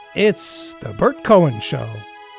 It's The Bert Cohen Show.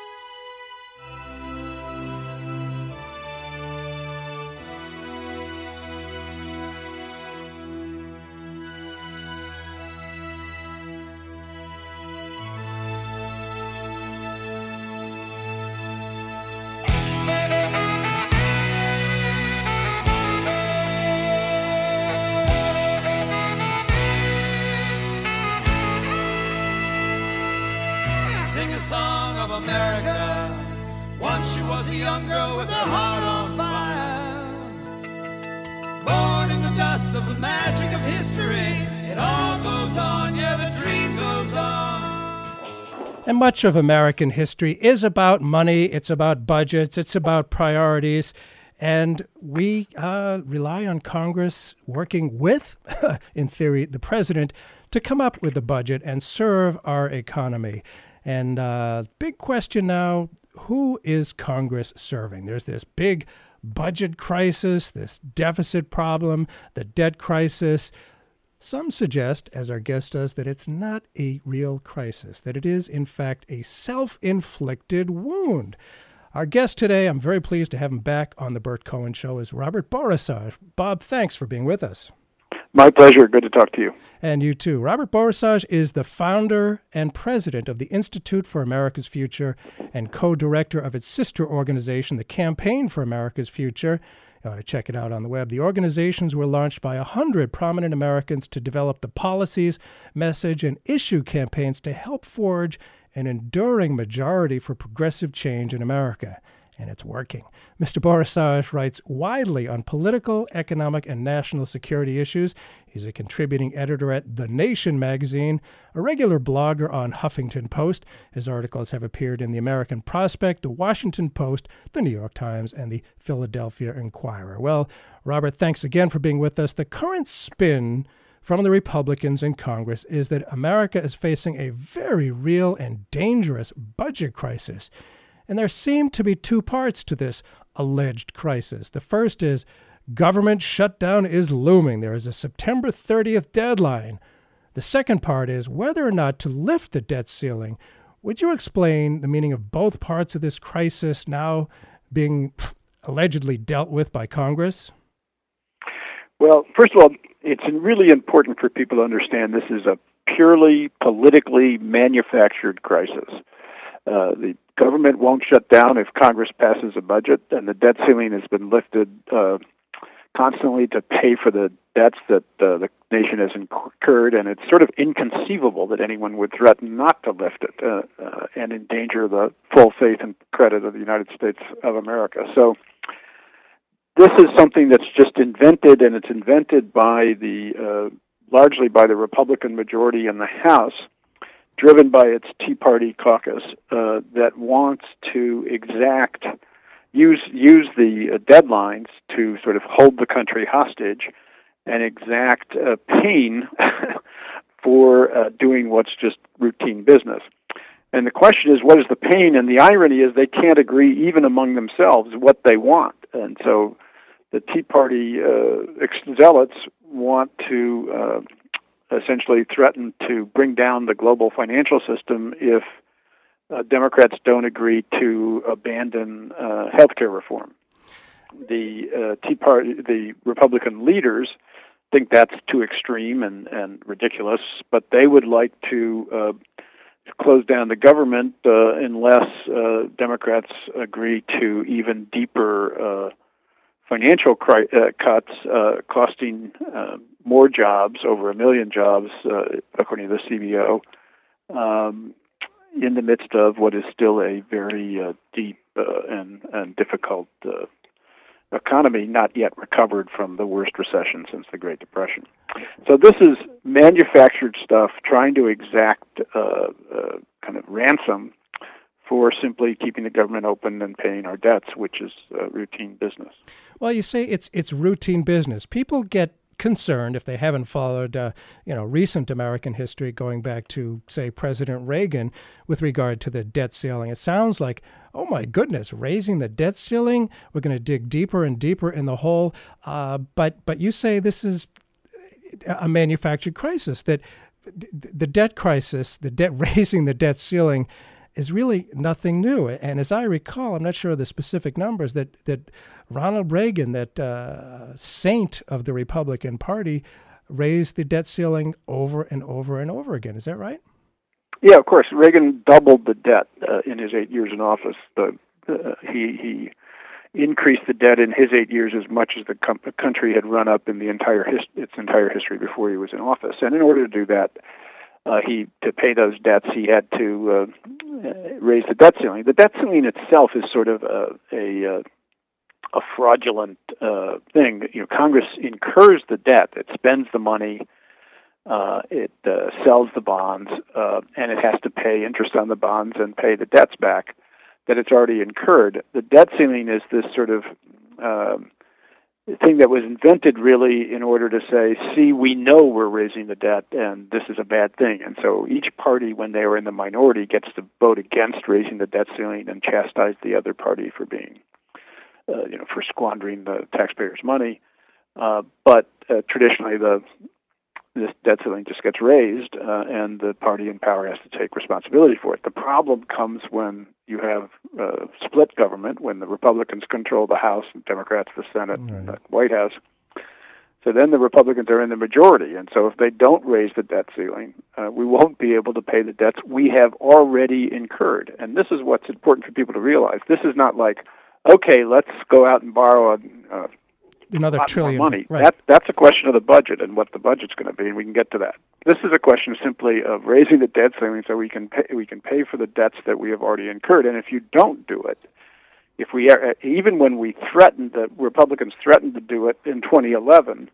And much of American history is about money, it's about budgets, it's about priorities, and we rely on Congress working with, in theory, the president to come up with a budget and serve our economy. And big question now, who is Congress serving? There's this big budget crisis, this deficit problem, the debt crisis. Some suggest, as our guest does, that it's not a real crisis, that it is, in fact, a self-inflicted wound. Our guest today, I'm very pleased to have him back on The Bert Cohen Show, is Robert Borisage. Bob, thanks for being with us. My pleasure. Good to talk to you. And you too. Robert Borisage is the founder and president of the Institute for America's Future and co-director of its sister organization, the Campaign for America's Future. You ought to check it out on the web. The organizations were launched by 100 prominent Americans to develop the policies, message, and issue campaigns to help forge an enduring majority for progressive change in America. And it's working. Mr. Borisage writes widely on political, economic, and national security issues. He's a contributing editor at The Nation magazine, a regular blogger on Huffington Post. His articles have appeared in The American Prospect, The Washington Post, The New York Times, and The Philadelphia Inquirer. Well, Robert, thanks again for being with us. The current spin from the Republicans in Congress is that America is facing a very real and dangerous budget crisis. And there seem to be two parts to this alleged crisis. The first is government shutdown is looming. There is a September 30th deadline. The second part is whether or not to lift the debt ceiling. Would you explain the meaning of both parts of this crisis now being allegedly dealt with by Congress? Well, first of all, it's really important for people to understand this is a purely politically manufactured crisis. The government won't shut down if Congress passes a budget, and the debt ceiling has been lifted constantly to pay for the debts that the nation has incurred, and it's sort of inconceivable that anyone would threaten not to lift it and endanger the full faith and credit of the United States of America. So this is something that's just invented, and it's invented by largely by the Republican majority in the House, driven by its Tea Party caucus, that wants to use the deadlines to sort of hold the country hostage and exact pain for doing what's just routine business. And the question is, what is the pain? And the irony is they can't agree even among themselves what they want. And so the Tea Party zealots want to essentially threaten to bring down the global financial system if Democrats don't agree to abandon healthcare reform. The Tea Party, the Republican leaders, think that's too extreme and ridiculous, but they would like to close down the government unless Democrats agree to even deeper financial cuts, costing more jobs, over 1 million jobs, according to the CBO, in the midst of what is still a very deep and difficult economy, not yet recovered from the worst recession since the Great Depression. So this is manufactured stuff trying to exact kind of ransom for simply keeping the government open and paying our debts, which is routine business. Well, you say it's routine business. People get concerned if they haven't followed, recent American history going back to, say, President Reagan with regard to the debt ceiling. It sounds like, oh my goodness, raising the debt ceiling, we're going to dig deeper and deeper in the hole. But you say this is a manufactured crisis, that the debt crisis, raising the debt ceiling, is really nothing new. And as I recall, I'm not sure of the specific numbers, that Ronald Reagan, that saint of the Republican Party, raised the debt ceiling over and over and over again. Is that right? Yeah, of course. Reagan doubled the debt in his 8 years in office. He increased the debt in his 8 years as much as the country had run up in the its entire history before he was in office. And in order to do that, to pay those debts, he had to raise the debt ceiling. The debt ceiling itself is sort of a fraudulent thing. Congress incurs the debt; it spends the money, it sells the bonds, and it has to pay interest on the bonds and pay the debts back that it's already incurred. The debt ceiling is this sort of thing that was invented really in order to say, see, we know we're raising the debt and this is a bad thing. And so each party, when they are in the minority, gets to vote against raising the debt ceiling and chastise the other party for being, for squandering the taxpayers' money. But traditionally, this debt ceiling just gets raised, and the party in power has to take responsibility for it. The problem comes when you have split government, when the Republicans control the House and Democrats the Senate and the White House. So then the Republicans are in the majority, and so if they don't raise the debt ceiling, we won't be able to pay the debts we have already incurred. And this is what's important for people to realize. This is not like, okay, let's go out and borrow another lot trillion more money. Right. That's a question of the budget and what the budget's going to be, and we can get to that. This is a question simply of raising the debt ceiling so we can pay for the debts that we have already incurred. And if you don't do it, even when the Republicans threatened to do it in 2011,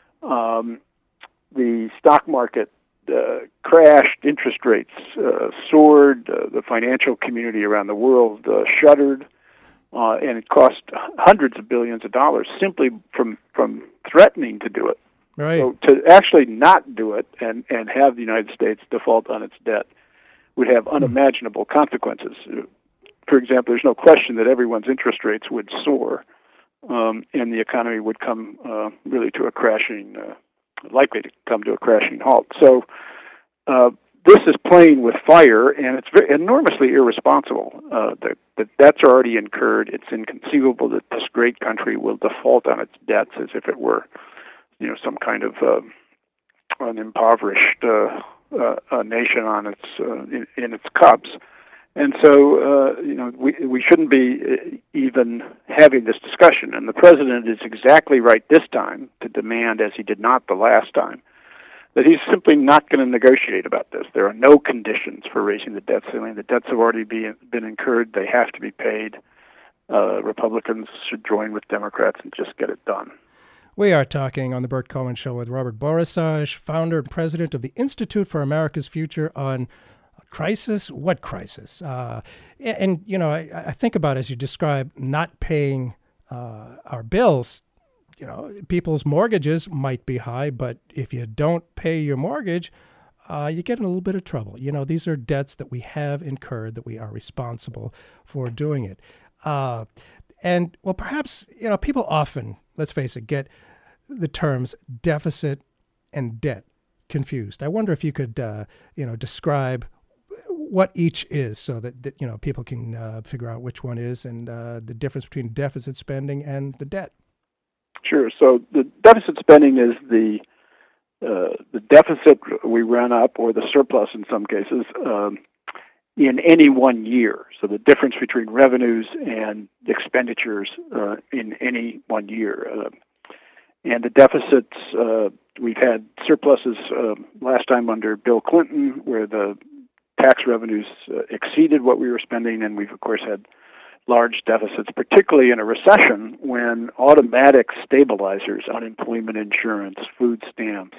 the stock market crashed, interest rates soared, the financial community around the world shuddered. And it cost hundreds of billions of dollars simply from threatening to do it. Right. So to actually not do it and have the United States default on its debt would have unimaginable consequences. For example, there's no question that everyone's interest rates would soar, and the economy would come likely to come to a crashing halt. So this is playing with fire, and it's enormously irresponsible. The debts are already incurred. It's inconceivable that this great country will default on its debts as if it were, some kind of an impoverished nation on its in its cups. And so, we shouldn't be even having this discussion. And the president is exactly right this time to demand, as he did not the last time, that he's simply not going to negotiate about this. There are no conditions for raising the debt ceiling. The debts have already been incurred. They have to be paid. Republicans should join with Democrats and just get it done. We are talking on the Burt Cohen Show with Robert Borisage, founder and president of the Institute for America's Future, on crisis. What crisis? I think about, as you describe, not paying our bills. People's mortgages might be high, but if you don't pay your mortgage, you get in a little bit of trouble. These are debts that we have incurred, that we are responsible for doing it. Perhaps, people often, let's face it, get the terms deficit and debt confused. I wonder if you could, describe what each is so that people can figure out which one is, and the difference between deficit spending and the debt. Sure. So the deficit spending is the deficit we run up, or the surplus in some cases, in any one year. So the difference between revenues and expenditures in any one year. And the deficits, we've had surpluses last time under Bill Clinton, where the tax revenues exceeded what we were spending, and we've, of course, had large deficits, particularly in a recession when automatic stabilizers, unemployment insurance, food stamps,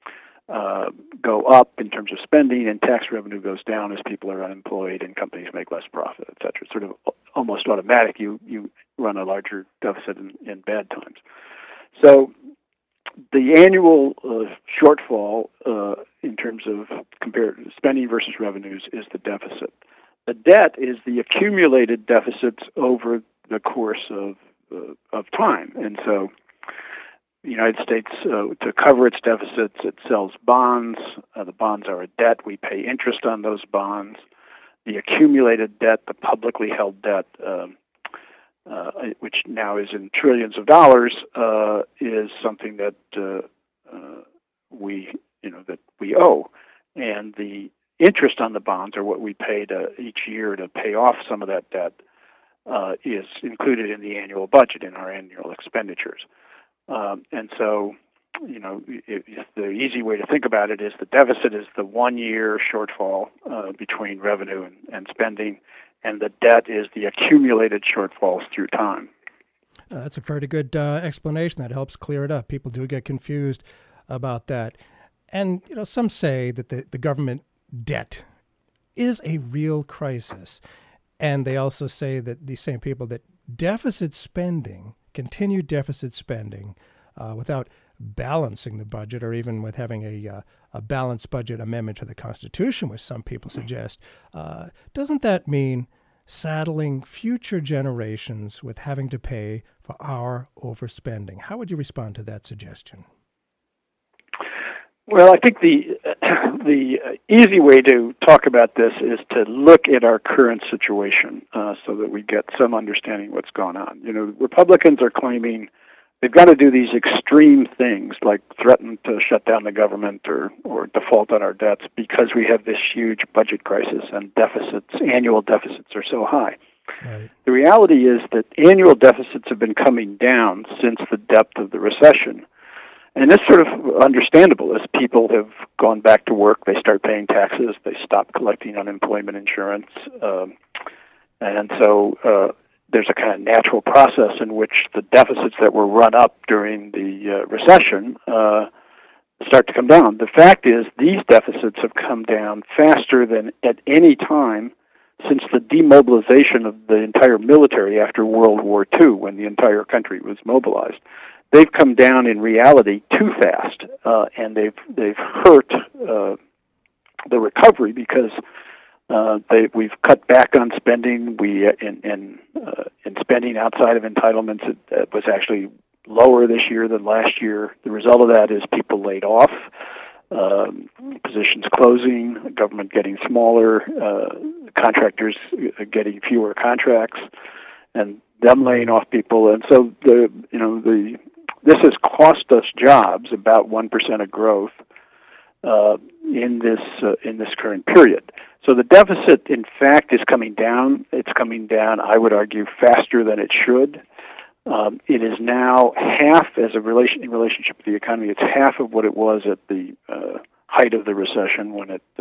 go up in terms of spending, and tax revenue goes down as people are unemployed and companies make less profit, et cetera. Sort of almost automatic. You run a larger deficit in bad times. So the annual shortfall in terms of compared spending versus revenues is the deficit. The debt is the accumulated deficits over the course of time, and so the United States, to cover its deficits, it sells bonds. The bonds are a debt. We pay interest on those bonds. The accumulated debt, the publicly held debt, which now is in trillions of dollars, is something that we owe, and the interest on the bonds, or what we pay each year to pay off some of that debt, is included in the annual budget, in our annual expenditures. And so, the easy way to think about it is the deficit is the 1 year shortfall between revenue and spending, and the debt is the accumulated shortfalls through time. That's a pretty good explanation. That helps clear it up. People do get confused about that. And, some say that the government debt is a real crisis. And they also say that these same people that deficit spending, continued deficit spending, without balancing the budget, or even with having a balanced budget amendment to the Constitution, which some people suggest, doesn't that mean saddling future generations with having to pay for our overspending? How would you respond to that suggestion? Well, I think the easy way to talk about this is to look at our current situation so that we get some understanding of what's going on. Republicans are claiming they've got to do these extreme things like threaten to shut down the government or default on our debts because we have this huge budget crisis and annual deficits are so high. Right. The reality is that annual deficits have been coming down since the depth of the recession. And that's sort of understandable. As people have gone back to work, they start paying taxes, they stop collecting unemployment insurance. And so there's a kind of natural process in which the deficits that were run up during the recession start to come down. The fact is these deficits have come down faster than at any time since the demobilization of the entire military after World War II, when the entire country was mobilized. They've come down in reality too fast, and they've hurt the recovery because we've cut back on spending. In spending outside of entitlements, it was actually lower this year than last year. The result of that is people laid off, positions closing, government getting smaller, contractors getting fewer contracts, and them laying off people. And so this has cost us jobs, about 1% of growth in this current period. So the deficit, in fact, is coming down. It's coming down, I would argue, faster than it should. It is now half, as in relationship to the economy, it's half of what it was at the height of the recession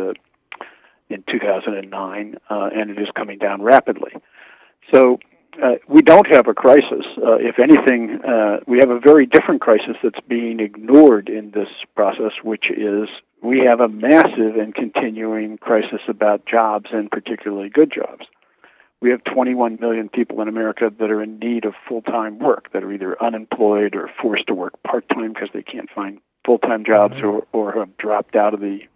in 2009, and it is coming down rapidly. So we don't have a crisis. If anything, we have a very different crisis that's being ignored in this process, which is we have a massive and continuing crisis about jobs, and particularly good jobs. We have 21 million people in America that are in need of full-time work, that are either unemployed or forced to work part-time because they can't find full-time jobs, or have dropped out of the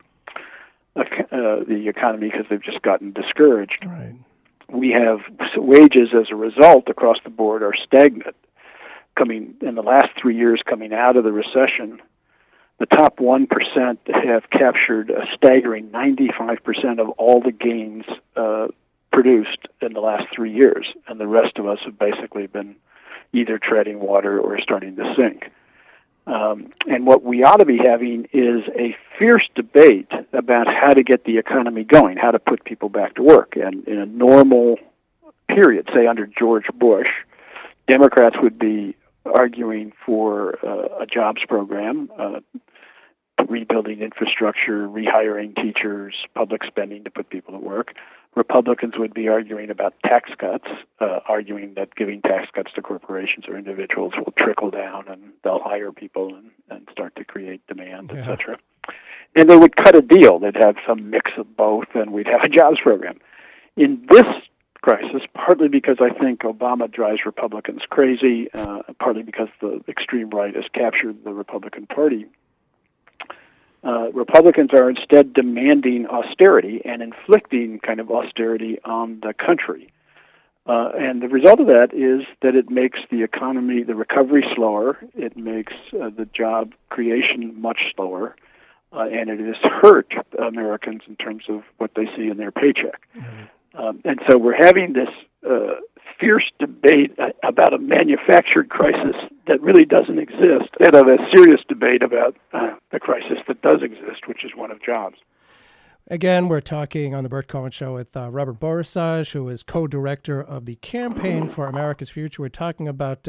economy because they've just gotten discouraged. Right. We have wages as a result across the board are stagnant. Coming in the last 3 years, coming out of the recession, the top 1% have captured a staggering 95% of all the gains produced in the last 3 years, and the rest of us have basically been either treading water or starting to sink. And what we ought to be having is a fierce debate about how to get the economy going, how to put people back to work. And in a normal period, say under George Bush, Democrats would be arguing for a jobs program, rebuilding infrastructure, rehiring teachers, public spending to put people to work. Republicans would be arguing about tax cuts, arguing that giving tax cuts to corporations or individuals will trickle down and they'll hire people and start to create demand, et cetera. And they would cut a deal. They'd have some mix of both, and we'd have a jobs program. In this crisis, partly because I think Obama drives Republicans crazy, partly because the extreme right has captured the Republican Party, Republicans are instead demanding austerity and inflicting kind of austerity on the country. And the result of that is that it makes the economy, the recovery slower. It makes the job creation much slower. And it has hurt Americans in terms of what they see in their paycheck. And so we're having this fierce debate about a manufactured crisis that really doesn't exist, instead of a serious debate about the crisis that does exist, which is one of jobs. Again, we're talking on the Bert Cohen Show with Robert Borisaj, who is co-director of the Campaign for America's Future. We're talking about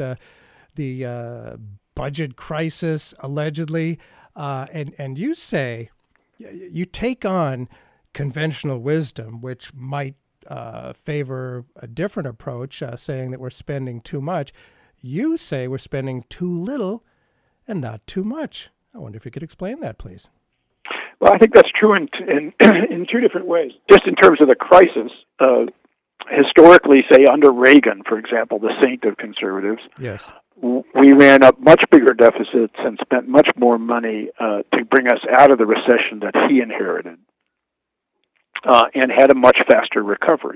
the budget crisis, allegedly, and you say you take on conventional wisdom, which might favor a different approach, saying that we're spending too much. You say we're spending too little and not too much. I wonder if you could explain that, please. Well, I think that's true in two different ways. Just in terms of the crisis, historically, say under Reagan, for example, the saint of conservatives, yes, we ran up much bigger deficits and spent much more money to bring us out of the recession that he inherited, and had a much faster recovery.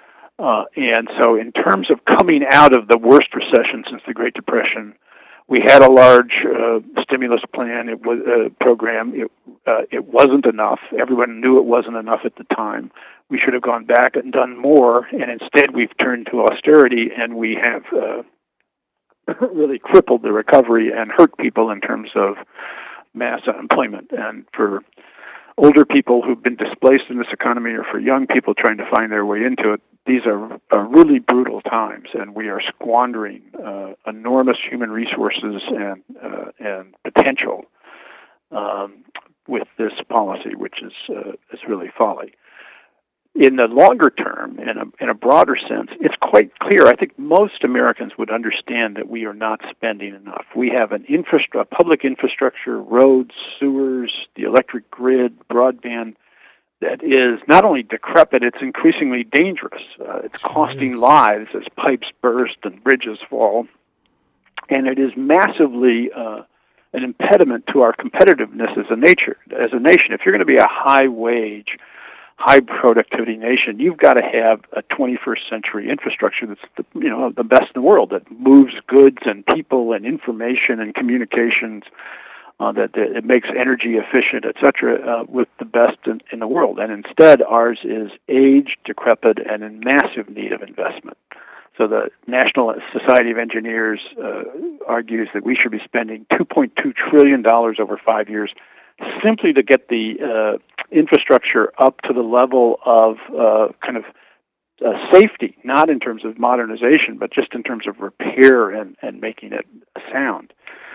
And so in terms of coming out of the worst recession since the Great Depression, we had a large stimulus plan. It was a program. It wasn't enough. Everyone knew it wasn't enough at the time. We should have gone back and done more, and instead we've turned to austerity, and we have really crippled the recovery and hurt people in terms of mass unemployment. And for older people who've been displaced in this economy, or for young people trying to find their way into it, these are really brutal times, and we are squandering enormous human resources and potential with this policy, which is really folly. In the longer term, in a broader sense, it's quite clear. I think most Americans would understand that we are not spending enough. We have an public infrastructure, roads, sewers, the electric grid, broadband, that is not only decrepit, it's increasingly dangerous. It's costing lives as pipes burst and bridges fall. And it is massively an impediment to our competitiveness as a nation. If you're going to be a high-wage, high-productivity nation, you've got to have a 21st century infrastructure that's the best in the world, that moves goods and people and information and communications, that it makes energy efficient, et cetera, with the best in the world. And instead, ours is aged, decrepit, and in massive need of investment. So the National Society of Engineers argues that we should be spending $2.2 trillion over 5 years simply to get the infrastructure up to the level of safety, not in terms of modernization, but just in terms of repair and making it sound.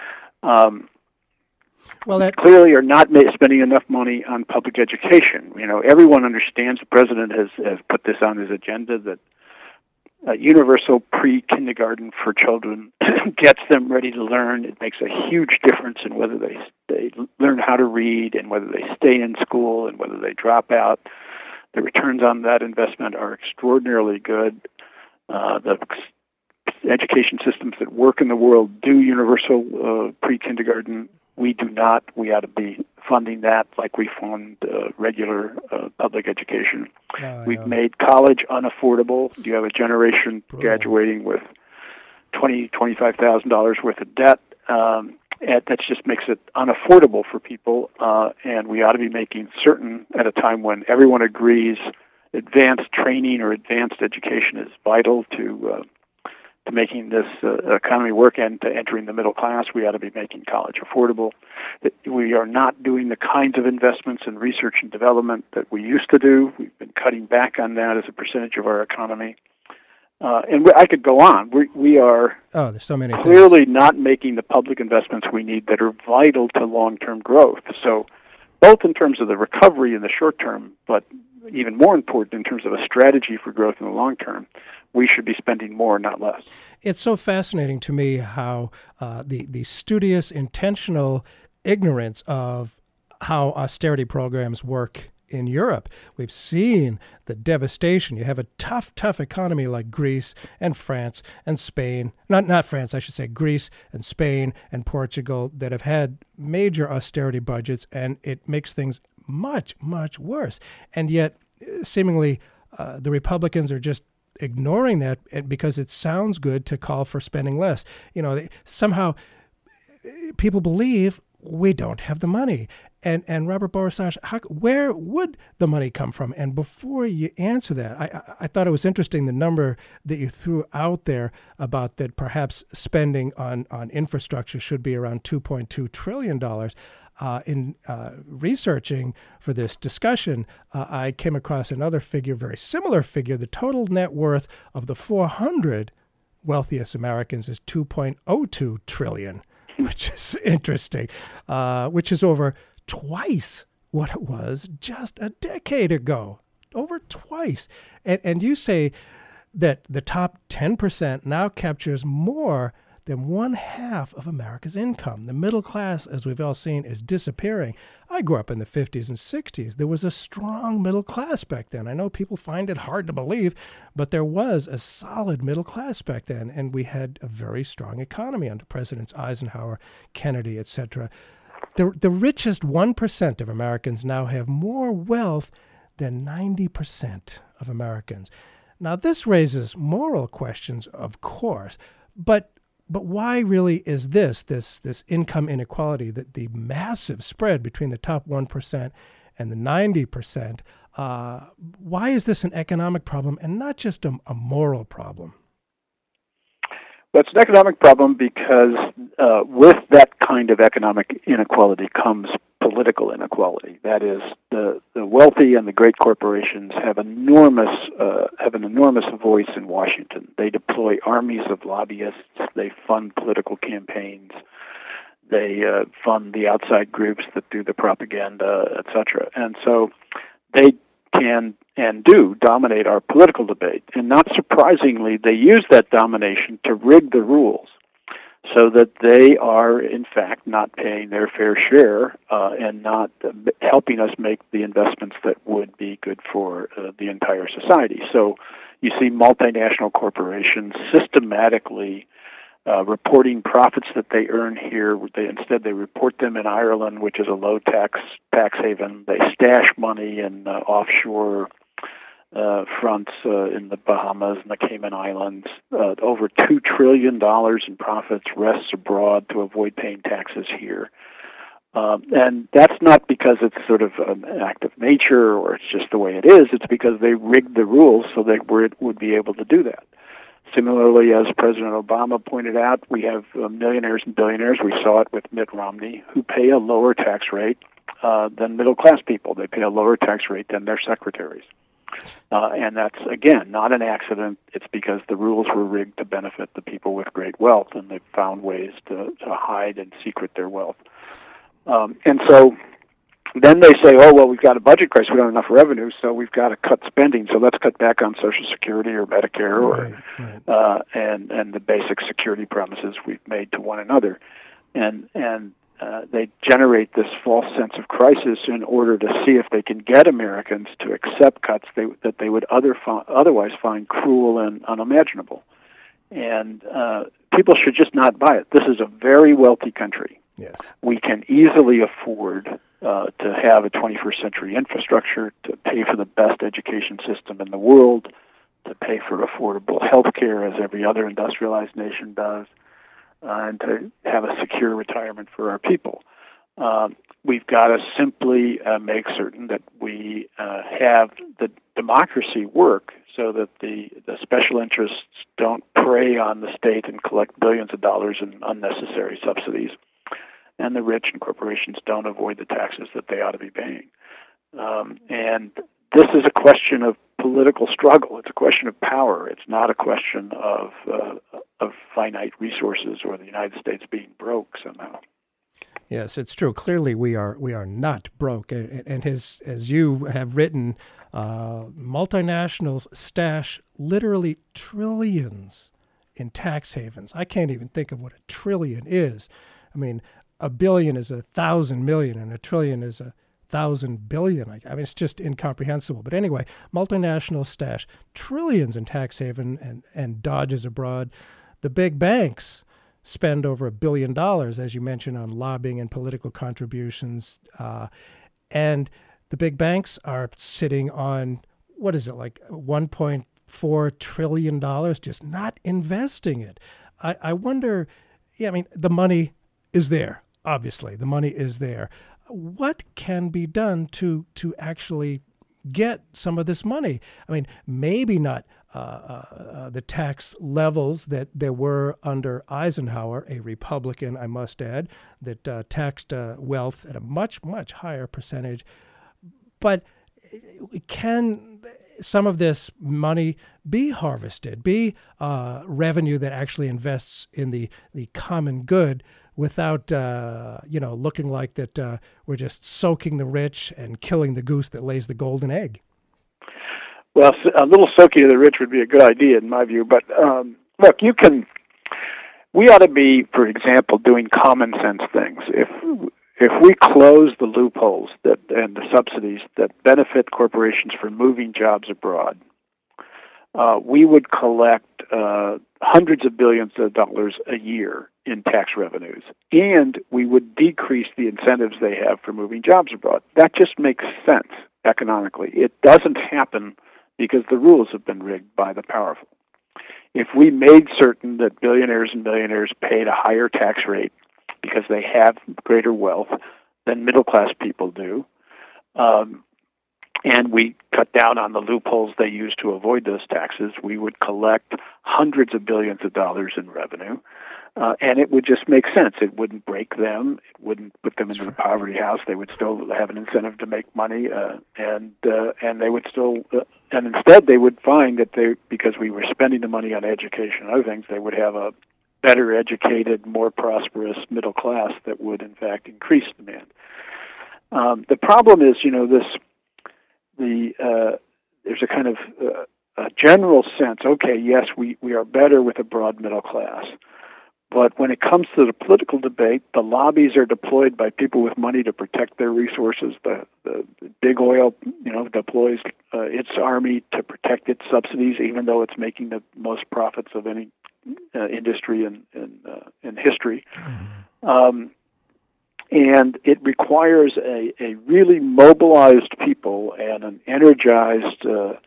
Well, that clearly are not spending enough money on public education. Everyone understands, the president has put this on his agenda, that universal pre-kindergarten for children gets them ready to learn. It makes a huge difference in whether they learn how to read and whether they stay in school and whether they drop out. The returns on that investment are extraordinarily good. The education systems that work in the world do universal pre-kindergarten. We do not. We ought to be funding that like we fund regular public education. We've made college unaffordable. You have a generation graduating with $25,000 worth of debt. That just makes it unaffordable for people, and we ought to be making certain, at a time when everyone agrees advanced training or advanced education is vital to making this economy work and to entering the middle class, we ought to be making college affordable. That we are not doing the kinds of investments in research and development that we used to do. We've been cutting back on that as a percentage of our economy. And I could go on. We are there's so many clearly things. Not making the public investments we need that are vital to long-term growth. So both in terms of the recovery in the short term, but even more important in terms of a strategy for growth in the long term, we should be spending more, not less. It's so fascinating to me how the studious, intentional ignorance of how austerity programs work in Europe. We've seen the devastation. You have a tough economy like Greece and France and Spain. Not France, I should say Greece and Spain and Portugal that have had major austerity budgets, and it makes things much, much worse. And yet, seemingly, the Republicans are just ignoring that because it sounds good to call for spending less. Somehow people believe we don't have the money. And Robert Borisov, where would the money come from? And before you answer that, I thought it was interesting the number that you threw out there about that perhaps spending on infrastructure should be around $2.2 trillion. In researching for this discussion, I came across another figure, very similar figure. The total net worth of the 400 wealthiest Americans is $2.02 trillion, which is interesting, which is over twice what it was just a decade ago, over twice. And you say that the top 10% now captures more than one half of America's income. The middle class, as we've all seen, is disappearing. I grew up in the 50s and 60s. There was a strong middle class back then. I know people find it hard to believe, but there was a solid middle class back then, and we had a very strong economy under Presidents Eisenhower, Kennedy, etc. The richest 1% of Americans now have more wealth than 90% of Americans. Now, this raises moral questions, of course, but why really is this income inequality, the massive spread between the top 1% and the 90%? Why is this an economic problem and not just a moral problem? Well, it's an economic problem because with that kind of economic inequality comes political inequality. That is, the wealthy and the great corporations have an enormous voice in Washington. They deploy armies of lobbyists. They fund political campaigns. They fund the outside groups that do the propaganda, etc. And so they can and do dominate our political debate. And not surprisingly, they use that domination to rig the rules so that they are, in fact, not paying their fair share and not helping us make the investments that would be good for the entire society. So you see multinational corporations systematically reporting profits that they earn here. Instead, they report them in Ireland, which is a low-tax haven. They stash money in offshore fronts in the Bahamas and the Cayman Islands. Over $2 trillion in profits rests abroad to avoid paying taxes here. And that's not because it's sort of an act of nature or it's just the way it is. It's because they rigged the rules so they would be able to do that. Similarly, as President Obama pointed out, we have millionaires and billionaires. We saw it with Mitt Romney, who pay a lower tax rate than middle-class people. They pay a lower tax rate than their secretaries. And that's, again, not an accident. It's because the rules were rigged to benefit the people with great wealth, and they've found ways to hide and secret their wealth. And so then they say, oh, well, we've got a budget crisis. We don't have enough revenue, so we've got to cut spending. So let's cut back on Social Security or Medicare and the basic security promises we've made to one another. And they generate this false sense of crisis in order to see if they can get Americans to accept cuts that they would otherwise find cruel and unimaginable. And people should just not buy it. This is a very wealthy country. Yes. We can easily afford to have a 21st century infrastructure, to pay for the best education system in the world, to pay for affordable health care as every other industrialized nation does, and to have a secure retirement for our people. We've got to simply make certain that we have the democracy work so that the special interests don't prey on the state and collect billions of dollars in unnecessary subsidies, and the rich and corporations don't avoid the taxes that they ought to be paying. And this is a question of political struggle. It's a question of power. It's not a question of finite resources or the United States being broke somehow. Yes, it's true. Clearly, we are not broke. And as you have written, multinationals stash literally trillions in tax havens. I can't even think of what a trillion is. I mean, a billion is 1,000 million, and a trillion is 1,000 billion. I mean, it's just incomprehensible. But anyway, multinationals stash trillions in tax haven and dodges abroad. The big banks spend over $1 billion, as you mentioned, on lobbying and political contributions. And the big banks are sitting on, what is it, like $1.5 $4 trillion, just not investing it. I wonder, I mean, the money is there, obviously. The money is there. What can be done to actually get some of this money? I mean, maybe not the tax levels that there were under Eisenhower, a Republican, I must add, that taxed wealth at a much, much higher percentage. But can some of this money be harvested, be revenue that actually invests in the common good without, looking like that we're just soaking the rich and killing the goose that lays the golden egg? Well, a little soaking of the rich would be a good idea in my view. But look, we ought to be, for example, doing common sense things. If we close the loopholes and the subsidies that benefit corporations for moving jobs abroad, we would collect hundreds of billions of dollars a year in tax revenues, and we would decrease the incentives they have for moving jobs abroad. That just makes sense economically. It doesn't happen because the rules have been rigged by the powerful. If we made certain that billionaires and millionaires paid a higher tax rate because they have greater wealth than middle-class people do, and we cut down on the loopholes they use to avoid those taxes, we would collect hundreds of billions of dollars in revenue, and it would just make sense. It wouldn't break them. It wouldn't put them into the poverty house. They would still have an incentive to make money, and they would still, and instead they would find that because we were spending the money on education and other things, they would have a better educated, more prosperous middle class that would, in fact, increase demand. The problem is, there's a kind of a general sense, okay, yes, we are better with a broad middle class. But when it comes to the political debate, the lobbies are deployed by people with money to protect their resources. The big oil, deploys its army to protect its subsidies, even though it's making the most profits of any industry in history. And it requires a really mobilized people and an energized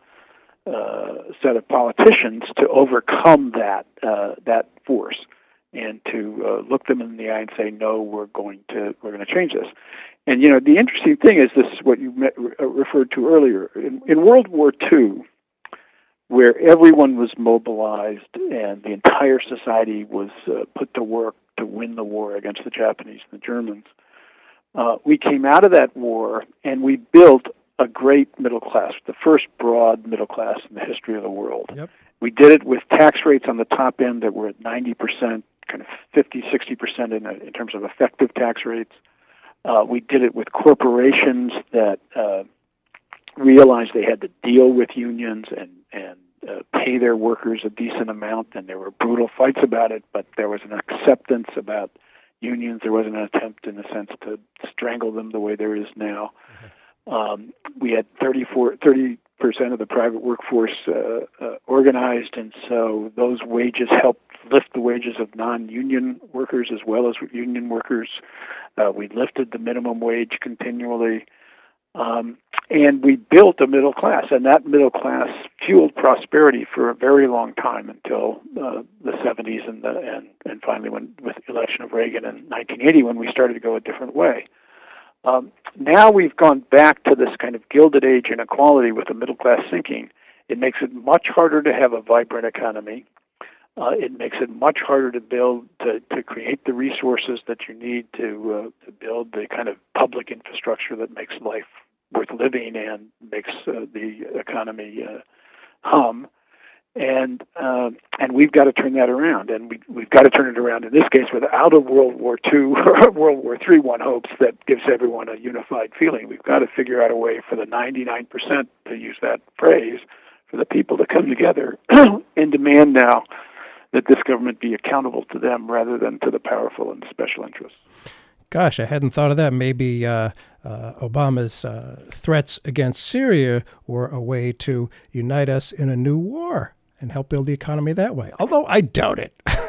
set of politicians to overcome that force and to look them in the eye and say, no, we're going to change this. And the interesting thing is, this is what you referred to earlier. In World War II, where everyone was mobilized and the entire society was put to work to win the war against the Japanese and the Germans, we came out of that war and we built a great middle class, the first broad middle class in the history of the world. Yep. We did it with tax rates on the top end that were at 90%, kind of 50, 60% in terms of effective tax rates. We did it with corporations that realized they had to deal with unions and pay their workers a decent amount, and there were brutal fights about it, but there was an acceptance about unions. There wasn't an attempt, in a sense, to strangle them the way there is now. We had 30% of the private workforce organized, and so those wages helped lift the wages of non-union workers as well as union workers. We lifted the minimum wage continually. And we built a middle class, and that middle class fueled prosperity for a very long time until the 70s and finally with the election of Reagan in 1980, when we started to go a different way. Now we've gone back to this kind of Gilded Age inequality with the middle class sinking. It makes it much harder to have a vibrant economy. It makes it much harder to create the resources that you need to build the kind of public infrastructure that makes life worth living and makes the economy hum. And we've got to turn that around, and we've got to turn it around in this case without a World War II or World War III, one hopes, that gives everyone a unified feeling. We've got to figure out a way for the 99%, to use that phrase, for the people to come together and demand now that this government be accountable to them rather than to the powerful and special interests. Gosh, I hadn't thought of that. Maybe Obama's threats against Syria were a way to unite us in a new war and help build the economy that way. Although I doubt it.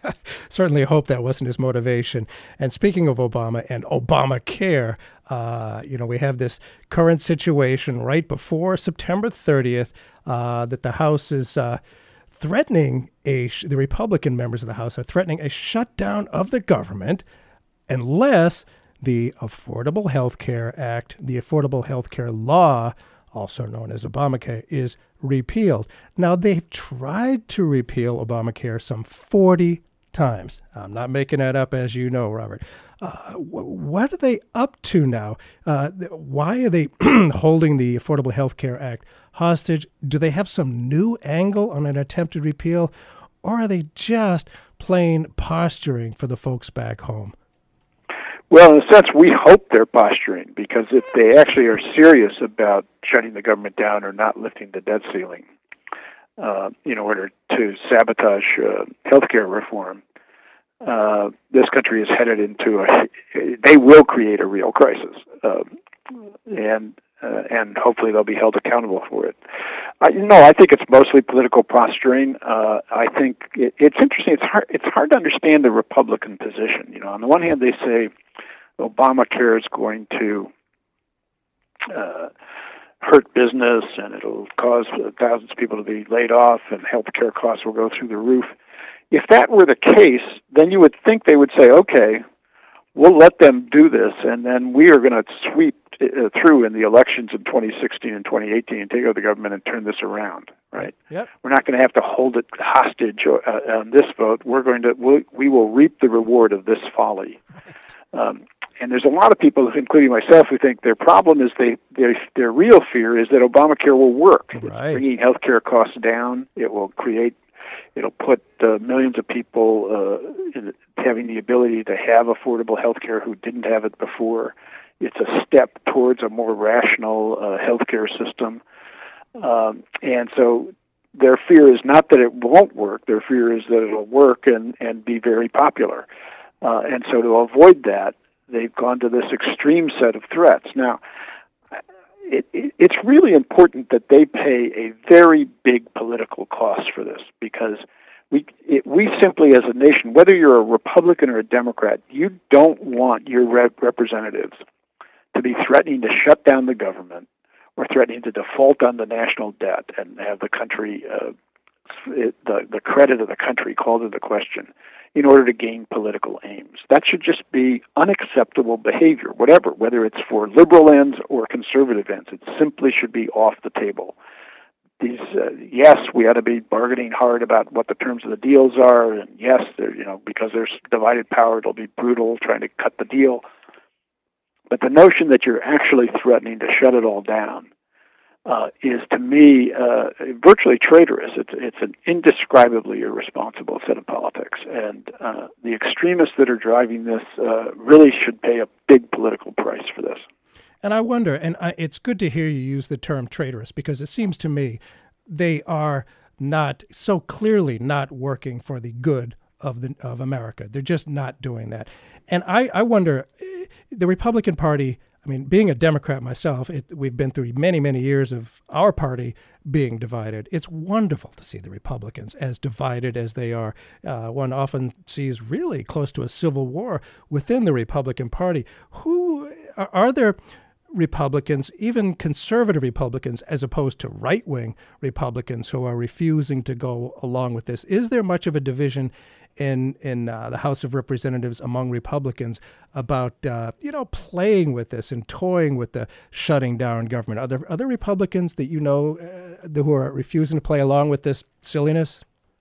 Certainly hope that wasn't his motivation. And speaking of Obama and Obamacare, we have this current situation right before September 30th that the House is threatening the Republican members of the House are threatening a shutdown of the government unless the Affordable Health Care Act, the Affordable Health Care Law, also known as Obamacare, is repealed. Now, they've tried to repeal Obamacare some 40 times. I'm not making that up, as you know, Robert. What are they up to now? Why are they holding the Affordable Health Care Act hostage? Do they have some new angle on an attempted repeal, or are they just plain posturing for the folks back home? Well, in a sense, we hope they're posturing, because if they actually are serious about shutting the government down or not lifting the debt ceiling in order to sabotage healthcare reform, this country is headed into they will create a real crisis, and hopefully they'll be held accountable for it. I think it's mostly political posturing. I think it's interesting. It's hard to understand the Republican position. On the one hand, they say Obamacare is going to hurt business, and it'll cause thousands of people to be laid off, and health care costs will go through the roof. If that were the case, then you would think they would say, okay, we'll let them do this, and then we are going to sweep through in the elections in 2016 and 2018 and take over the government and turn this around, right? Yep. We're not going to have to hold it hostage on this vote. We will reap the reward of this folly. Right. And there's a lot of people, including myself, who think their problem is their real fear is that Obamacare will work. Right. It's bringing healthcare costs down. It'll put millions of people having the ability to have affordable health care who didn't have it before. It's a step towards a more rational healthcare system. And so their fear is not that it won't work. Their fear is that it'll work and be very popular. And so to avoid that, they've gone to this extreme set of threats. Now, it's really important that they pay a very big political cost for this, because we simply, as a nation, whether you're a Republican or a Democrat, you don't want your representatives to be threatening to shut down the government or threatening to default on the national debt and have the country, the credit of the country called into question in order to gain political aims. That should just be unacceptable behavior, whether it's for liberal ends or conservative ends. It simply should be off the table. Yes, we ought to be bargaining hard about what the terms of the deals are, and yes, because there's divided power, it'll be brutal trying to cut the deal. But the notion that you're actually threatening to shut it all down is, to me, virtually traitorous. It's an indescribably irresponsible set of politics, and the extremists that are driving this really should pay a big political price for this. And I wonder, and it's good to hear you use the term traitorous, because it seems to me they are not so clearly not working for the good of America. They're just not doing that. And I wonder, the Republican Party, I mean, being a Democrat myself, we've been through many, many years of our party being divided. It's wonderful to see the Republicans as divided as they are. One often sees really close to a civil war within the Republican Party. Who are there Republicans, even conservative Republicans, as opposed to right-wing Republicans who are refusing to go along with this? Is there much of a division in the House of Representatives among Republicans about playing with this and toying with the shutting down government? Are there other Republicans that who are refusing to play along with this silliness?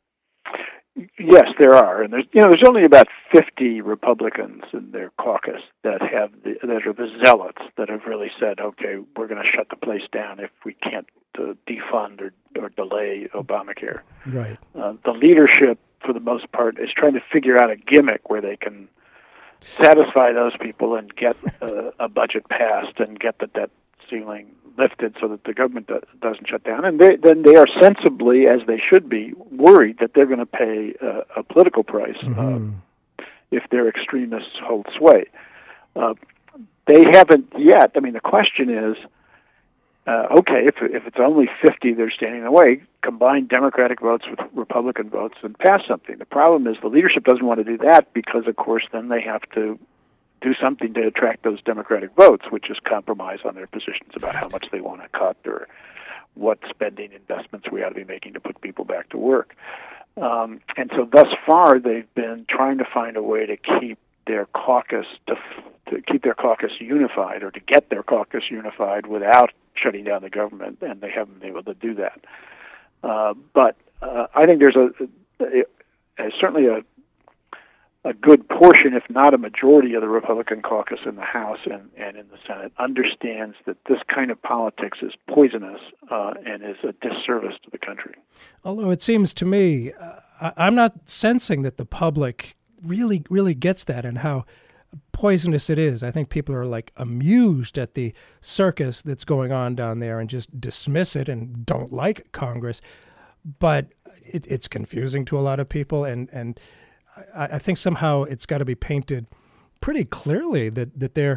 Yes, there are, and there's only about 50 Republicans in their caucus that are the zealots that have really said, okay, we're going to shut the place down if we can't defund or delay Obamacare. Right. The leadership, for the most part, is trying to figure out a gimmick where they can satisfy those people and get a budget passed and get the debt ceiling lifted so that the government doesn't shut down. And then they are sensibly, as they should be, worried that they're going to pay a political price if their extremists hold sway. They haven't yet. I mean, the question is, okay, if it's only 50 they're standing in the way, combine Democratic votes with Republican votes and pass something. The problem is the leadership doesn't want to do that because, of course, then they have to do something to attract those Democratic votes, which is compromise on their positions about how much they want to cut or what spending investments we ought to be making to put people back to work. And so thus far, they've been trying to find a way to keep their caucus to keep their caucus unified, or to get their caucus unified without shutting down the government, and they haven't been able to do that. But I think there's certainly a good portion, if not a majority, of the Republican caucus in the House and in the Senate understands that this kind of politics is poisonous and is a disservice to the country. Although it seems to me, I'm not sensing that the public really gets that and how poisonous it is. I think people are like amused at the circus that's going on down there and just dismiss it and don't like Congress. But it's confusing to a lot of people, and I think somehow it's got to be painted pretty clearly that they're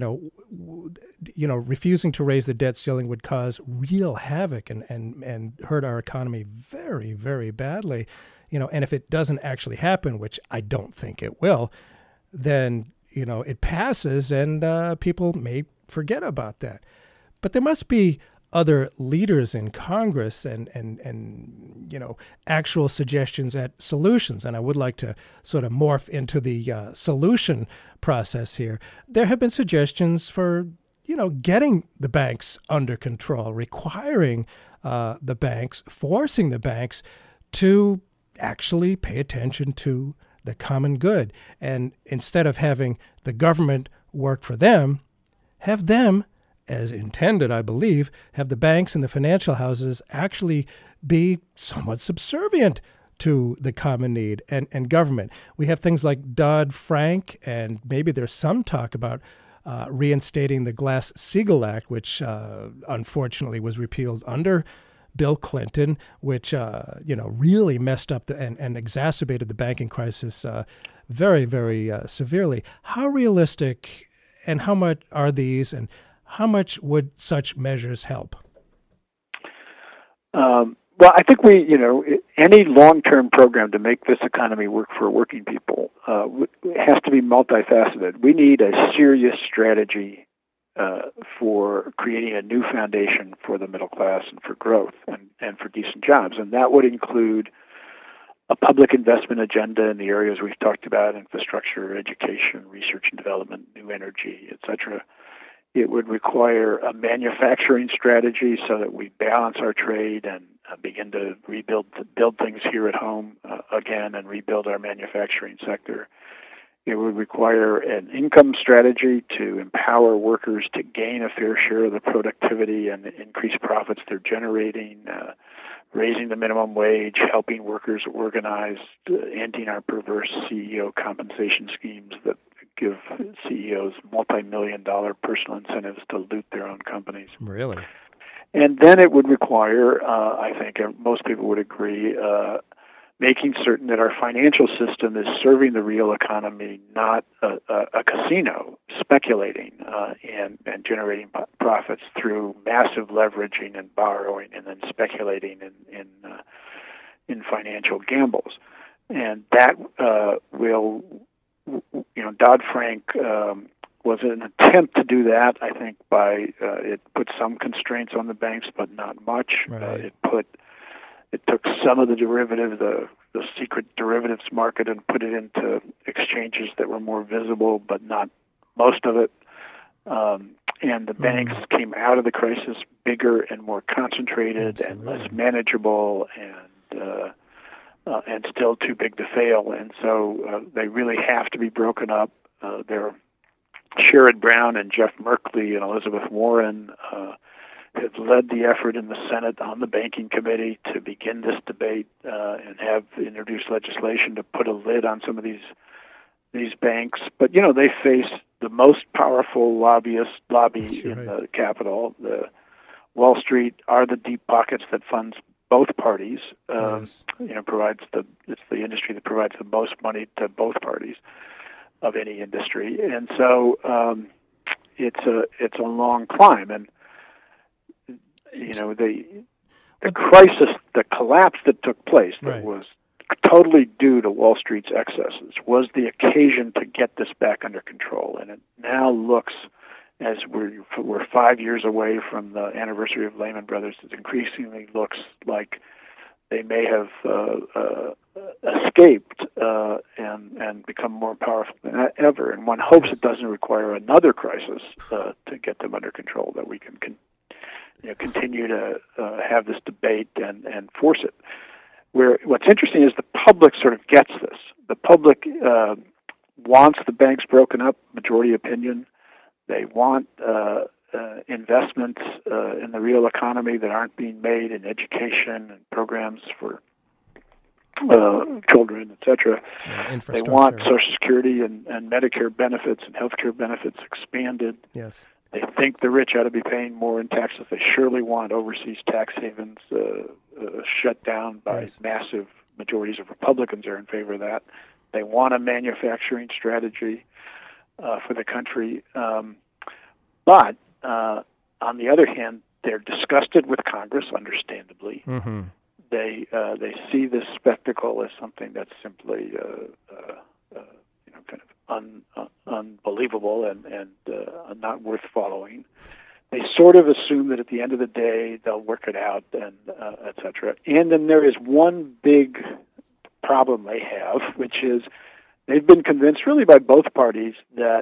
refusing to raise the debt ceiling would cause real havoc and hurt our economy very, very badly. And if it doesn't actually happen, which I don't think it will, then it passes and people may forget about that. But there must be other leaders in Congress and actual suggestions at solutions. And I would like to sort of morph into the solution process here. There have been suggestions for, getting the banks under control, requiring the banks, forcing the banks to actually pay attention to the common good. And instead of having the government work for them, have them, as intended, I believe, have the banks and the financial houses actually be somewhat subservient to the common need and government. We have things like Dodd-Frank, and maybe there's some talk about reinstating the Glass-Steagall Act, which unfortunately was repealed under Bill Clinton, which really messed up and exacerbated the banking crisis very, very severely. How realistic and how much are these, and how much would such measures help? Well, I think any long-term program to make this economy work for working people has to be multifaceted. We need a serious strategy for creating a new foundation for the middle class and for growth and for decent jobs. And that would include a public investment agenda in the areas we've talked about: infrastructure, education, research and development, new energy, etc. It would require a manufacturing strategy so that we balance our trade and begin to build things here at home again and rebuild our manufacturing sector. It would require an income strategy to empower workers to gain a fair share of the productivity and the increased profits they're generating, raising the minimum wage, helping workers organize, ending our perverse CEO compensation schemes that give CEOs multi-million-dollar personal incentives to loot their own companies. Really? And then it would require, I think most people would agree, making certain that our financial system is serving the real economy, not a casino speculating and generating profits through massive leveraging and borrowing and then speculating in financial gambles. And that will, Dodd-Frank was an attempt to do that. I think it put some constraints on the banks, but not much. Right. It took some of the derivative, the secret derivatives market, and put it into exchanges that were more visible, but not most of it. And the banks came out of the crisis bigger and more concentrated and less manageable and still too big to fail. And so they really have to be broken up. They're Sherrod Brown and Jeff Merkley and Elizabeth Warren have led the effort in the Senate on the Banking Committee to begin this debate and have introduced legislation to put a lid on some of these banks. But, they face the most powerful lobby in the Capitol. The Wall Street are the deep pockets that funds both parties. Yes. It's the industry that provides the most money to both parties of any industry. And so it's a long climb. And the crisis, the collapse that took place, that was totally due to Wall Street's excesses, was the occasion to get this back under control. And it now looks, as we're 5 years away from the anniversary of Lehman Brothers, it increasingly looks like they may have escaped and become more powerful than ever. And one hopes it doesn't require another crisis to get them under control, that we can continue to have this debate and force it. What's interesting is the public sort of gets this. The public wants the banks broken up, majority opinion. They want investments in the real economy that aren't being made in education and programs for children, etc. They want Social Security and Medicare benefits and health care benefits expanded. Yes. They think the rich ought to be paying more in taxes. They surely want overseas tax havens shut down by massive majorities of Republicans are in favor of that. They want a manufacturing strategy for the country. But on the other hand, they're disgusted with Congress, understandably. Mm-hmm. They see this spectacle as something that's simply kind of unbelievable and not worth following. They sort of assume that at the end of the day they'll work it out, and et cetera. And then there is one big problem they have, which is they've been convinced, really by both parties, that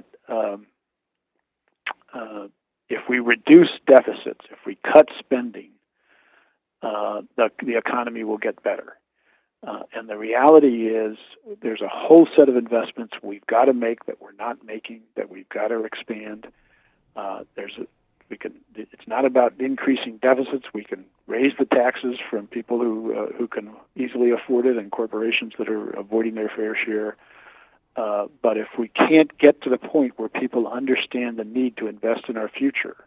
if we reduce deficits, if we cut spending, the economy will get better. And the reality is there's a whole set of investments we've got to make that we're not making, that we've got to expand. It's not about increasing deficits. We can raise the taxes from people who can easily afford it and corporations that are avoiding their fair share. But if we can't get to the point where people understand the need to invest in our future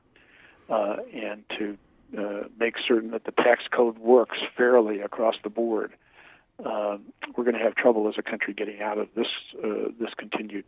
and to make certain that the tax code works fairly across the board, we're going to have trouble as a country getting out of this continued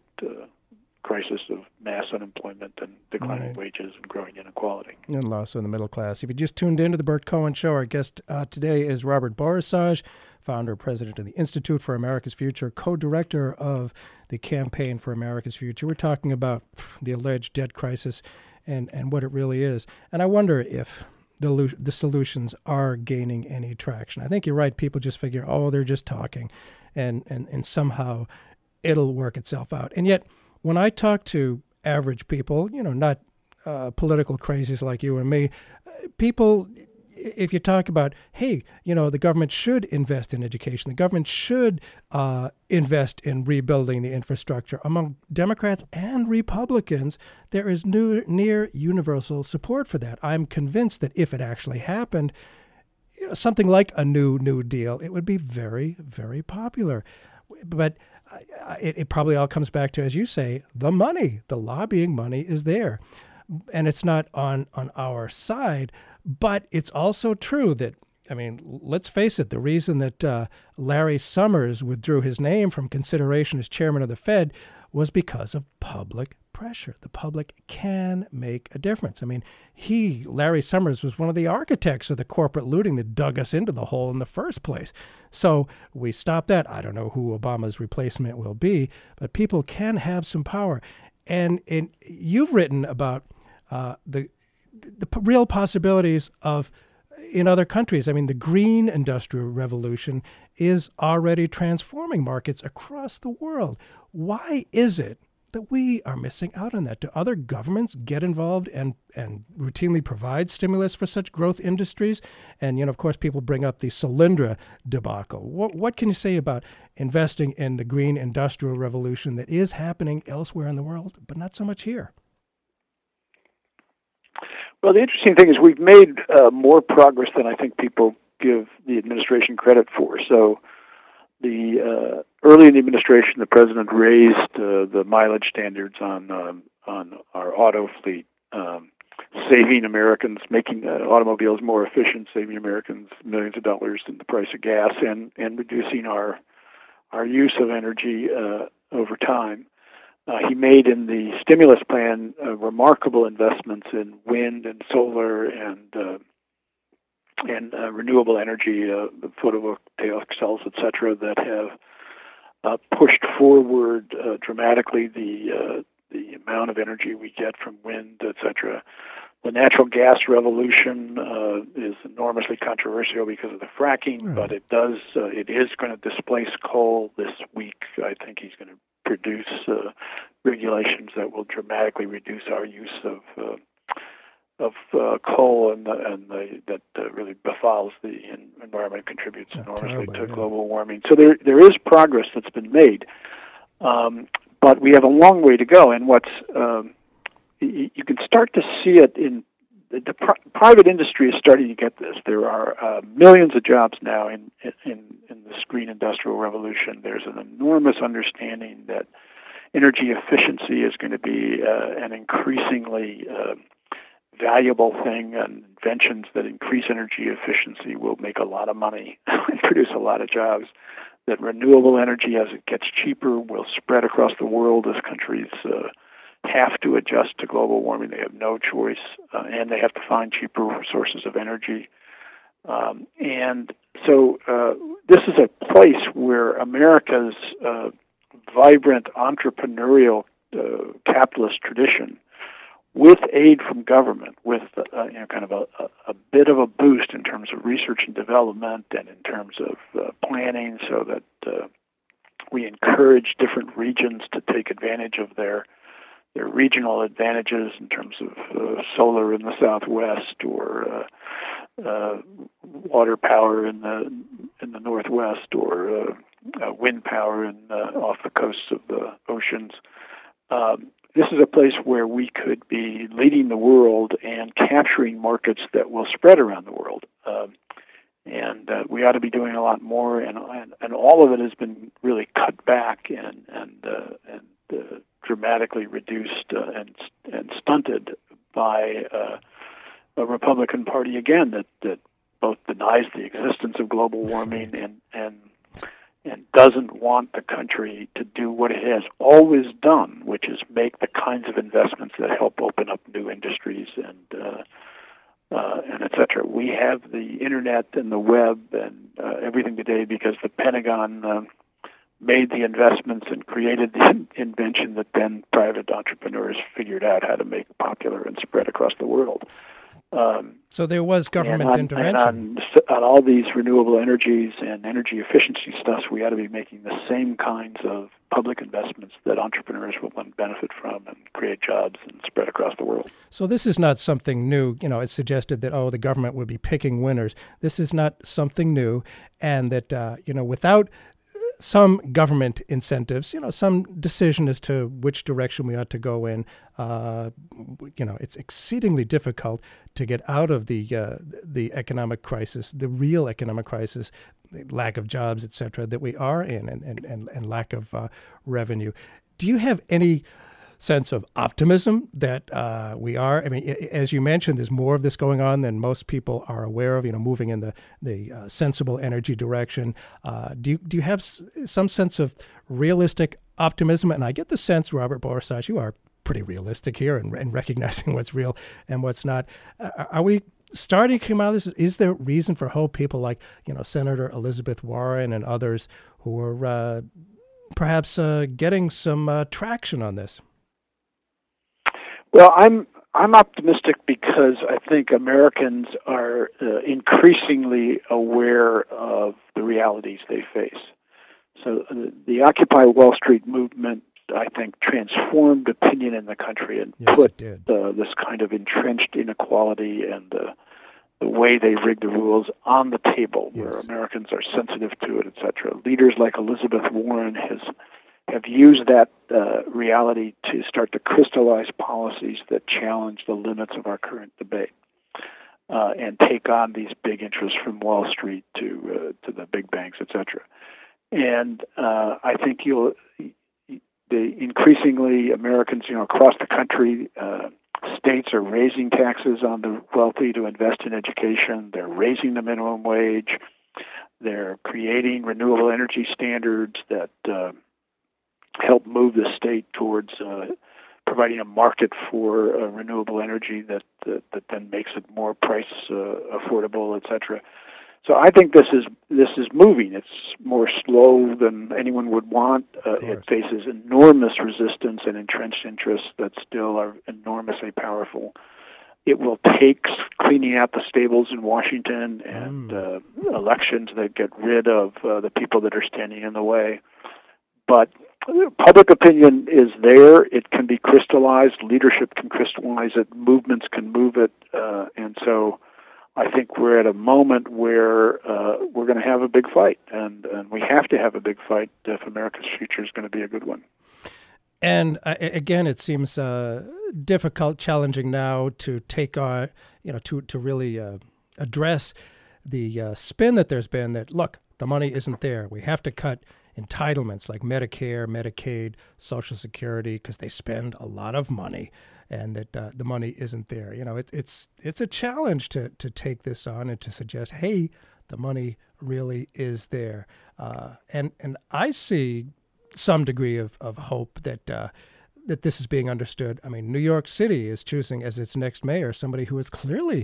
crisis of mass unemployment and declining wages and growing inequality. And loss in the middle class. If you just tuned into the Bert Cohen Show, our guest today is Robert Borisage, founder and president of the Institute for America's Future, co-director of the Campaign for America's Future. We're talking about the alleged debt crisis and what it really is. And I wonder if the solutions are gaining any traction. I think you're right. People just figure, they're just talking, and somehow it'll work itself out. And yet, when I talk to average people, not political crazies like you and me, people, if you talk about, hey, the government should invest in education, the government should invest in rebuilding the infrastructure, among Democrats and Republicans, there is near universal support for that. I'm convinced that if it actually happened, something like a New Deal, it would be very, very popular. But it probably all comes back to, as you say, the money. The lobbying money is there. And it's not on our side. But it's also true that, let's face it, the reason that Larry Summers withdrew his name from consideration as chairman of the Fed was because of public pressure. The public can make a difference. Larry Summers, was one of the architects of the corporate looting that dug us into the hole in the first place. So we stopped that. I don't know who Obama's replacement will be, but people can have some power. And you've written about the real possibilities of in other countries. The green industrial revolution is already transforming markets across the world. Why is it that we are missing out on that? Do other governments get involved and routinely provide stimulus for such growth industries? And, of course, people bring up the Solyndra debacle. What can you say about investing in the green industrial revolution that is happening elsewhere in the world, but not so much here? Well, the interesting thing is we've made more progress than I think people give the administration credit for. So early in the administration, the president raised the mileage standards on our auto fleet, saving Americans, making automobiles more efficient, saving Americans millions of dollars in the price of gas, and reducing our use of energy over time. He made in the stimulus plan remarkable investments in wind and solar and renewable energy, photovoltaic cells, etc., that have pushed forward dramatically the amount of energy we get from wind, etc. The natural gas revolution is enormously controversial because of the fracking, but it is going to displace coal this week. I think he's going to produce regulations that will dramatically reduce our use of coal, that really befouls the environment, contributes enormously to global warming. So there is progress that's been made, but we have a long way to go. And you can start to see it in the private industry is starting to get this. There are millions of jobs now in this green industrial revolution. There's an enormous understanding that energy efficiency is going to be an increasingly valuable thing, and inventions that increase energy efficiency will make a lot of money and produce a lot of jobs. That renewable energy, as it gets cheaper, will spread across the world as countries have to adjust to global warming. They have no choice, and they have to find cheaper sources of energy. And so this is a place where America's vibrant entrepreneurial capitalist tradition, with aid from government, with kind of a bit of a boost in terms of research and development and in terms of planning, so that we encourage different regions to take advantage of their regional advantages in terms of solar in the Southwest, or water power in the Northwest, or wind power off the coasts of the oceans. This is a place where we could be leading the world and capturing markets that will spread around the world. And we ought to be doing a lot more, and all of it has been really cut back and dramatically reduced and stunted by a Republican Party, again, that both denies the existence of global warming and doesn't want the country to do what it has always done, which is make the kinds of investments that help open up new industries and et cetera. We have the internet and the web and everything today because the Pentagon made the investments and created the invention that then private entrepreneurs figured out how to make popular and spread across the world. So there was government intervention. And on all these renewable energies and energy efficiency stuff, we ought to be making the same kinds of public investments that entrepreneurs will benefit from and create jobs and spread across the world. So this is not something new. It's suggested that, the government would be picking winners. This is not something new, and that, without some government incentives, some decision as to which direction we ought to go in. It's exceedingly difficult to get out of the economic crisis, the real economic crisis, the lack of jobs, et cetera, that we are in, and lack of revenue. Do you have any sense of optimism that we are? I mean, as you mentioned, there's more of this going on than most people are aware of, moving in the sensible energy direction. Do you have some sense of realistic optimism? And I get the sense, Robert Borsaj, you are pretty realistic here and recognizing what's real and what's not. Are we starting to come out of this? Is there reason for hope? People like, Senator Elizabeth Warren and others who are perhaps getting some traction on this? Well, I'm optimistic because I think Americans are increasingly aware of the realities they face. So the Occupy Wall Street movement, I think, transformed opinion in the country and put this kind of entrenched inequality and the way they rig the rules on the table, where Americans are sensitive to it, et cetera. Leaders like Elizabeth Warren have used that reality to start to crystallize policies that challenge the limits of our current debate and take on these big interests from Wall Street to the big banks, et cetera. And I think increasingly Americans, across the country, states are raising taxes on the wealthy to invest in education. They're raising the minimum wage. They're creating renewable energy standards that help move the state towards providing a market for renewable energy that then makes it more price affordable, etc. So I think this is moving. It's more slow than anyone would want. It faces enormous resistance and entrenched interests that still are enormously powerful. It will take cleaning out the stables in Washington and elections that get rid of the people that are standing in the way. But public opinion is there. It can be crystallized. Leadership can crystallize it. Movements can move it. And so I think we're at a moment where we're going to have a big fight. And we have to have a big fight if America's future is going to be a good one. And again, it seems difficult, challenging now to take on, to really address the spin that there's been that, look, the money isn't there. We have to cut entitlements like Medicare, Medicaid, Social Security, because they spend a lot of money, and that the money isn't there. It's a challenge to take this on and to suggest, hey, the money really is there. And I see some degree of hope that this is being understood. I mean, New York City is choosing as its next mayor somebody who is clearly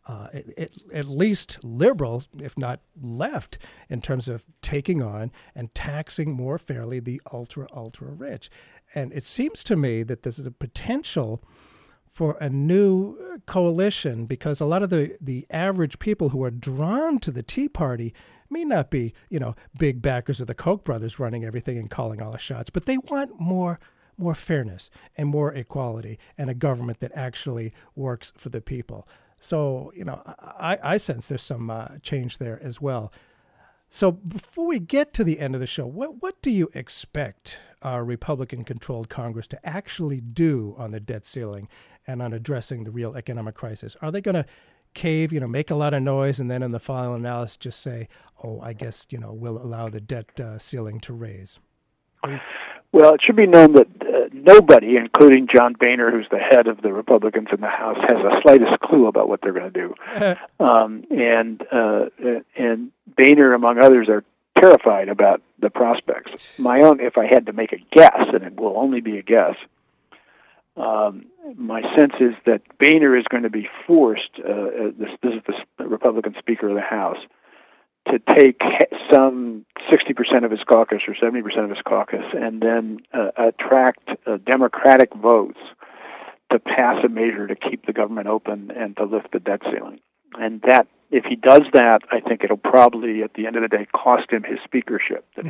at least liberal, if not left, in terms of taking on and taxing more fairly the ultra rich. And it seems to me that this is a potential for a new coalition, because a lot of the average people who are drawn to the Tea Party may not be, big backers of the Koch brothers running everything and calling all the shots, but they want more fairness and more equality and a government that actually works for the people. So, I sense there's some change there as well. So before we get to the end of the show, what do you expect our Republican-controlled Congress to actually do on the debt ceiling and on addressing the real economic crisis? Are they going to cave, make a lot of noise, and then in the final analysis just say, oh, I guess, we'll allow the debt ceiling to raise? Well, it should be known that nobody, including John Boehner, who's the head of the Republicans in the House, has the slightest clue about what they're going to do. And Boehner, among others, are terrified about the prospects. My own, if I had to make a guess, and it will only be a guess, my sense is that Boehner is going to be forced, this is the Republican Speaker of the House, to take some 60% of his caucus or 70% of his caucus and then attract Democratic votes to pass a measure to keep the government open and to lift the debt ceiling. And that, if he does that, I think it'll probably, at the end of the day, cost him his speakership. That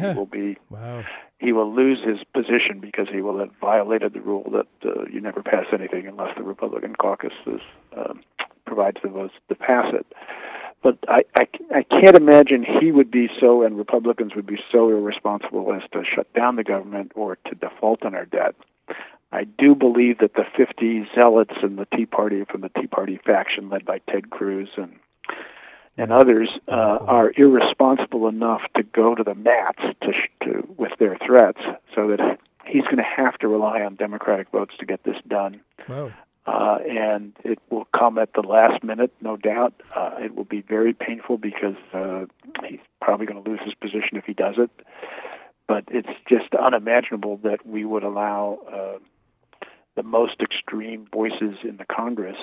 he will lose his position because he will have violated the rule that you never pass anything unless the Republican caucus provides the votes to pass it. But I can't imagine he would be so, and Republicans would be so irresponsible as to shut down the government or to default on our debt. I do believe that the 50 zealots in the Tea Party, from the Tea Party faction led by Ted Cruz and others, are irresponsible enough to go to the mats with their threats, so that he's going to have to rely on Democratic votes to get this done. Wow. And it will come at the last minute, no doubt. It will be very painful because he's probably going to lose his position if he does it. But it's just unimaginable that we would allow the most extreme voices in the Congress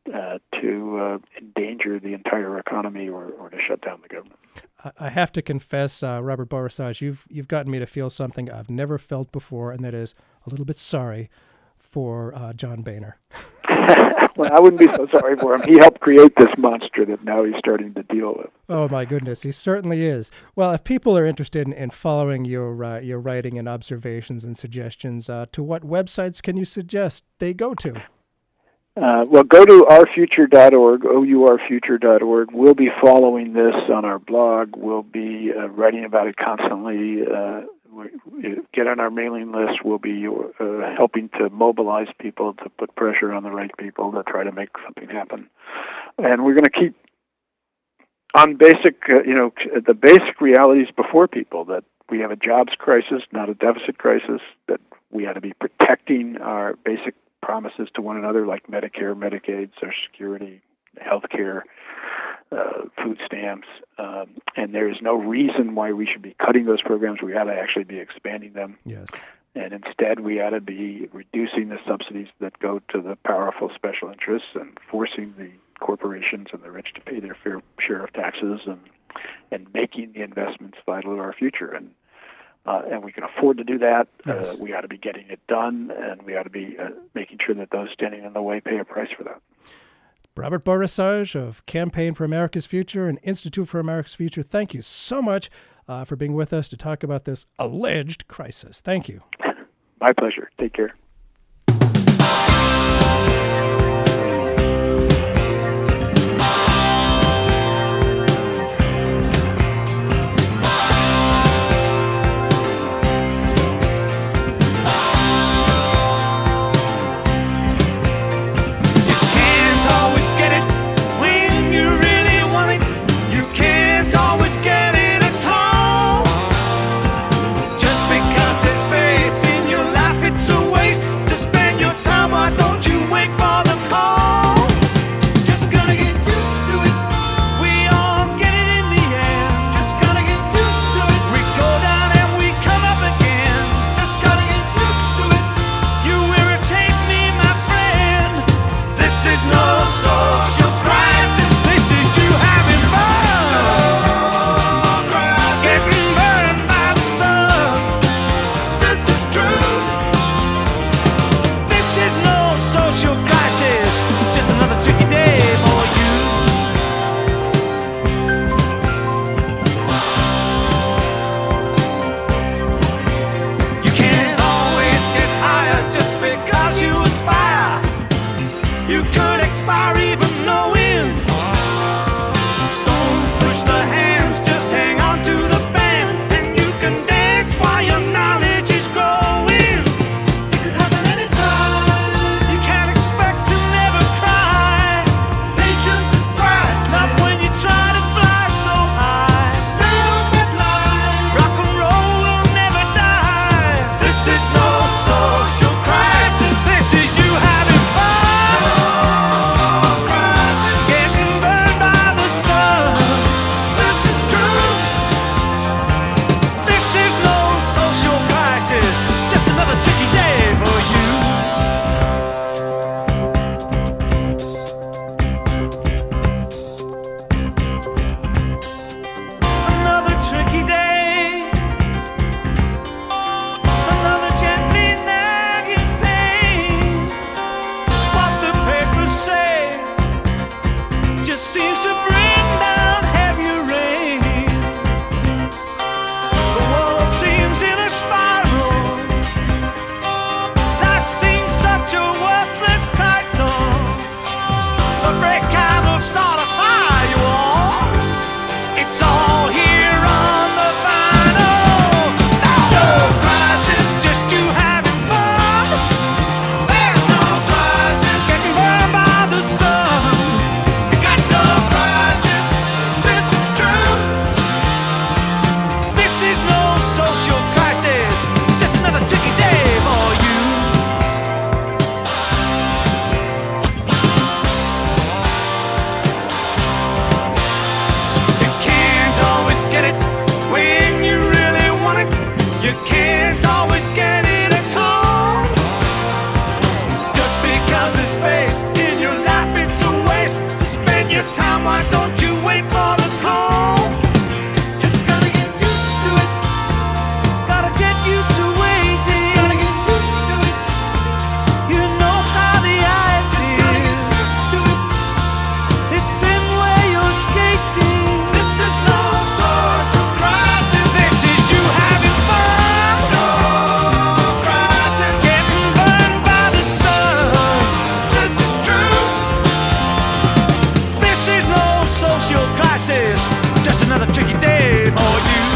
to endanger the entire economy or to shut down the government. I have to confess, Robert Borisage, you've gotten me to feel something I've never felt before, and that is a little bit sorry for John Boehner. Well, I wouldn't be so sorry for him. He helped create this monster that now he's starting to deal with. Oh, my goodness. He certainly is. Well, if people are interested in following your writing and observations and suggestions, to what websites can you suggest they go to? Well, go to ourfuture.org, OURfuture.org. We'll be following this on our blog. We'll be writing about it constantly. Get on our mailing list. We'll be helping to mobilize people, to put pressure on the right people to try to make something happen. And we're going to keep on the basic realities before people, that we have a jobs crisis, not a deficit crisis, that we ought to be protecting our basic promises to one another, like Medicare, Medicaid, Social Security, health care, food stamps, and there is no reason why we should be cutting those programs. We ought to actually be expanding them. Yes. And instead, we ought to be reducing the subsidies that go to the powerful special interests and forcing the corporations and the rich to pay their fair share of taxes and making the investments vital to our future. And we can afford to do that. Yes. We ought to be getting it done, and we ought to be making sure that those standing in the way pay a price for that. Robert Borisage of Campaign for America's Future and Institute for America's Future, thank you so much for being with us to talk about this alleged crisis. Thank you. My pleasure. Take care. Just another tricky day for you.